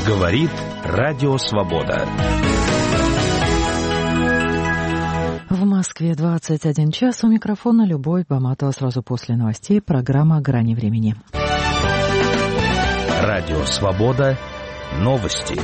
Говорит Радио Свобода. В Москве 21 час. У микрофона Любовь Баматова. Сразу после новостей программа «Грани времени». Радио Свобода. Новости.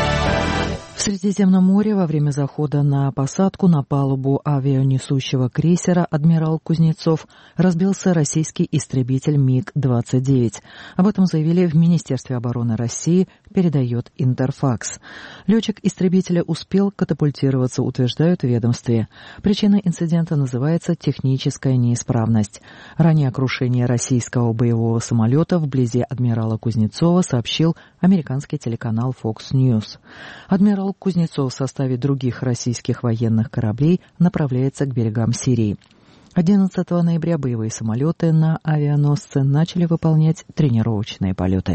В Средиземном море во время захода на посадку на палубу авианесущего крейсера «Адмирал Кузнецов» разбился российский истребитель МиГ-29. Об этом заявили в Министерстве обороны России, передает Интерфакс. Летчик истребителя успел катапультироваться, утверждают в ведомстве. Причиной инцидента называется техническая неисправность. Ранее о крушении российского боевого самолета вблизи «Адмирала Кузнецова» сообщил американский телеканал Fox News. Адмирал Кузнецов в составе других российских военных кораблей направляется к берегам Сирии. 11 ноября боевые самолеты на авианосце начали выполнять тренировочные полеты.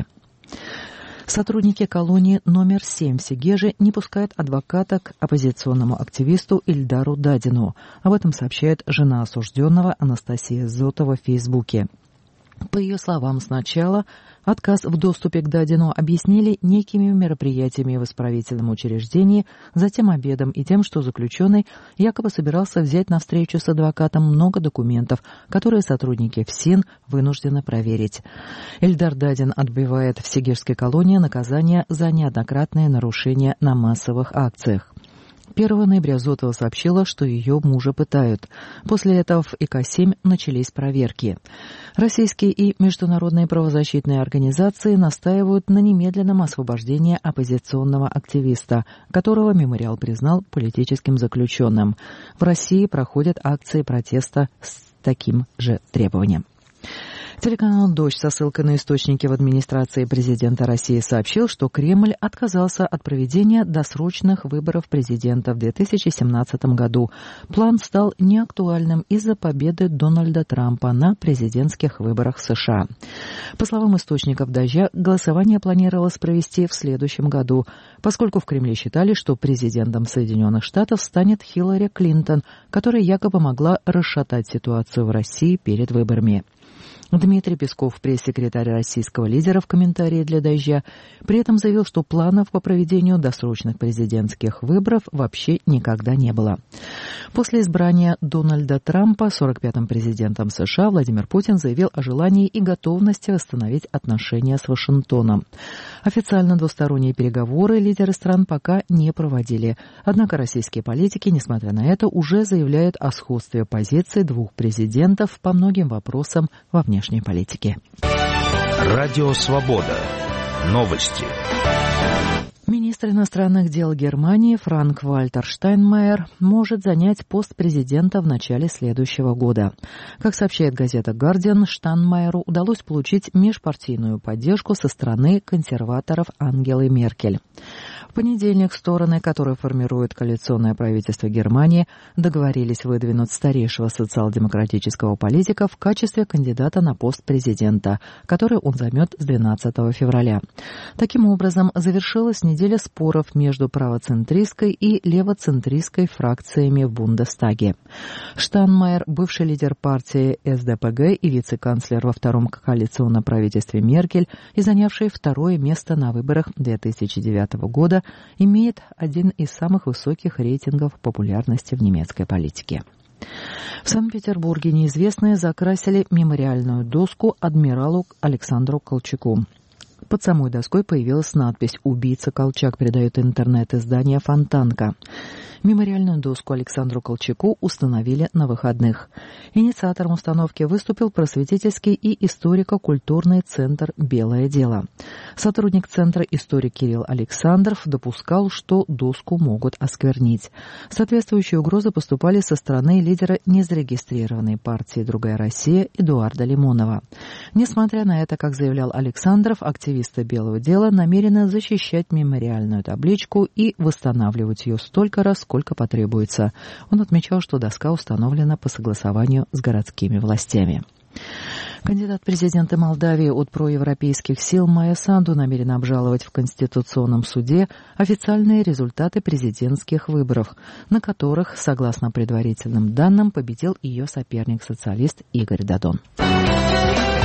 Сотрудники колонии номер 7 в Сегеже не пускают адвоката к оппозиционному активисту Ильдару Дадину. Об этом сообщает жена осужденного Анастасия Зотова в Фейсбуке. По ее словам, сначала отказ в доступе к Дадину объяснили некими мероприятиями в исправительном учреждении, затем обедом и тем, что заключенный якобы собирался взять на встречу с адвокатом много документов, которые сотрудники ФСИН вынуждены проверить. Ильдар Дадин отбывает в сегежской колонии наказание за неоднократные нарушения на массовых акциях. 1 ноября Зотова сообщила, что ее мужа пытают. После этого в ИК-7 начались проверки. Российские и международные правозащитные организации настаивают на немедленном освобождении оппозиционного активиста, которого мемориал признал политическим заключенным. В России проходят акции протеста с таким же требованием. Телеканал «Дождь» со ссылкой на источники в администрации президента России сообщил, что Кремль отказался от проведения досрочных выборов президента в 2017 году. План стал неактуальным из-за победы Дональда Трампа на президентских выборах США. По словам источников «Дождя», голосование планировалось провести в следующем году, поскольку в Кремле считали, что президентом Соединенных Штатов станет Хиллари Клинтон, которая якобы могла расшатать ситуацию в России перед выборами. Дмитрий Песков, пресс-секретарь российского лидера, в комментарии для «Дождя», при этом заявил, что планов по проведению досрочных президентских выборов вообще никогда не было. После избрания Дональда Трампа 45-м президентом США Владимир Путин заявил о желании и готовности восстановить отношения с Вашингтоном. Официально двусторонние переговоры лидеры стран пока не проводили. Однако российские политики, несмотря на это, уже заявляют о сходстве позиций двух президентов по многим вопросам во внешней политике. Радио Свобода. Новости. Министр иностранных дел Германии Франк-Вальтер Штайнмайер может занять пост президента в начале следующего года. Как сообщает газета «Гардиан», Штайнмайеру удалось получить межпартийную поддержку со стороны консерваторов Ангелы Меркель. В понедельник стороны, которые формируют коалиционное правительство Германии, договорились выдвинуть старейшего социал-демократического политика в качестве кандидата на пост президента, который он займет с 12 февраля. Таким образом, завершилась неделя споров между правоцентристской и левоцентристской фракциями в Бундестаге. Штайнмайер, бывший лидер партии СДПГ и вице-канцлер во втором коалиционном правительстве Меркель и занявший второе место на выборах 2009 года, имеет один из самых высоких рейтингов популярности в немецкой политике. В Санкт-Петербурге неизвестные закрасили мемориальную доску адмиралу Александру Колчаку. Под самой доской появилась надпись «Убийца Колчак», передает интернет-издание «Фонтанка». Мемориальную доску Александру Колчаку установили на выходных. Инициатором установки выступил просветительский и историко-культурный центр «Белое дело». Сотрудник центра историк Кирилл Александров допускал, что доску могут осквернить. Соответствующие угрозы поступали со стороны лидера незарегистрированной партии «Другая Россия» Эдуарда Лимонова. Несмотря на это, как заявлял Александров, активисты «Белого дела» намерены защищать мемориальную табличку и восстанавливать ее столько раз, сколько потребуется. Он отмечал, что доска установлена по согласованию с городскими властями. Кандидат в президенты Молдавии от проевропейских сил Майя Санду намерена обжаловать в Конституционном суде официальные результаты президентских выборов, на которых, согласно предварительным данным, победил ее соперник-социалист Игорь Додон.